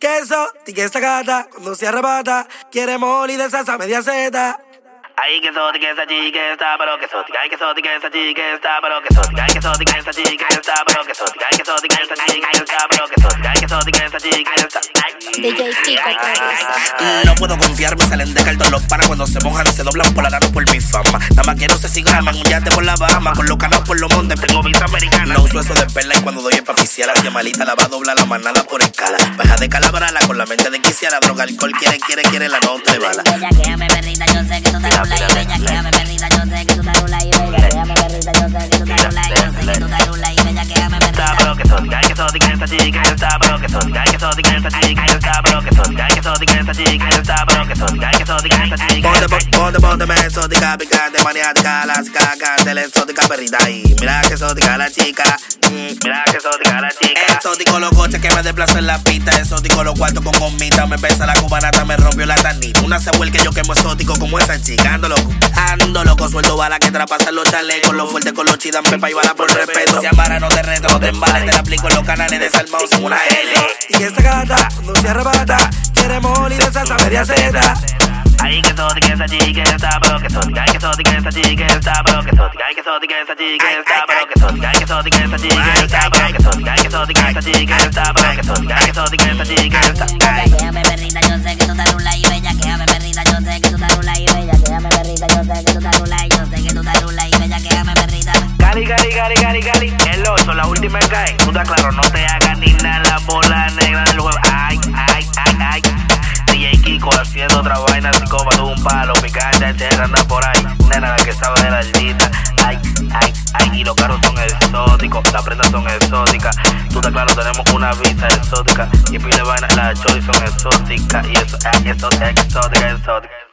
Queso, tica esa gata, cuando se arrebata, quiere molly de salsa media zeta. Ay, que soti que esa chica está, pero que soti, ay, que soti que esa chica está, pero que soti, ay, que soti que esa chica está, pero que soti, ay, que soti que esa chica está, pero que soti, ay, que soti que esa chica está. DJ Kiko No puedo confiar, me salen de cartón los panas cuando se mojan y se doblan por la lana por mi fama. Nada más quiero se cigarman, un yate por la Bahama, con los canos por los montes, tengo visa americana. No uso eso de perla y cuando doy el paficial, la llamalita la va a doblar la manada por escala. Baja de calabrala con la mente de quisiera, droga, alcohol, quiere, la nota de bala. Bellaquéame, perrita, yo sé que tú te rulas y bellaquéame, perrita, yo sé que tú te rulas y bellaquéame, perrita, yo sé que tú te rulas y yo sé que tú te rulas y bellaquéame, perrita. Pero que soti, ay, que soti que esa chica está, pero que soti, ay, que soti que esa chica está, pero que soti, ay, que soti que esa chica está, pero que soti, ay, que soti que esa chica. Pónteme exótica, picante, maniática, clásica, cante, exótica, perrita ahí. Mira que exótica la chica, mira que exótica la chica. Exótico los coches que me desplazo en la pista, exótico los cuartos con gomita, me besa la cubanata, me rompió la tanita. Una se vuelve que yo quemo exótico como esa chica, ando loco, suelto bala que traspasan los chalecos, los fuertes con los chidan, pepa y bala por respeto. Si ambara no te reto, no te embales, te la aplico en los canales de Salmao sin una L. Y esa gata, cuando se arrebata, quiere molly de salsa media zeta. Ay, que soti que esa chica está, pero que soti, ay, que soti que esa chica está, pero que soti, ay, que soti que esa chica está, pero que soti, ay, que soti que esa chica está, pero que soti, ay, que soti que esa chica está, pero que soti, ay, que soti que esa chica está. Bellaquéame, perrita, yo sé que tú te rulas y bellaquéame, perrita, yo sé que tú te rulas y bellaquéame, perrita, yo sé que tú te rulas y yo sé que tú te rulas y bellaquéame, perrita. Gali, el 8, la última cae. Tú estás claro, no te hagas ni nada, la bola negra del juego. Ay. DJ Kiko haciendo otra vaina, psicópata, un palo, picante, tierra anda por ahí. Nena, la que sabe de la aldita. Ay, y los carros son exóticos, las prendas son exóticas. Tú estás claro, tenemos una vista exótica. Y pile vaina, las cholis son exóticas. Y eso es exótica.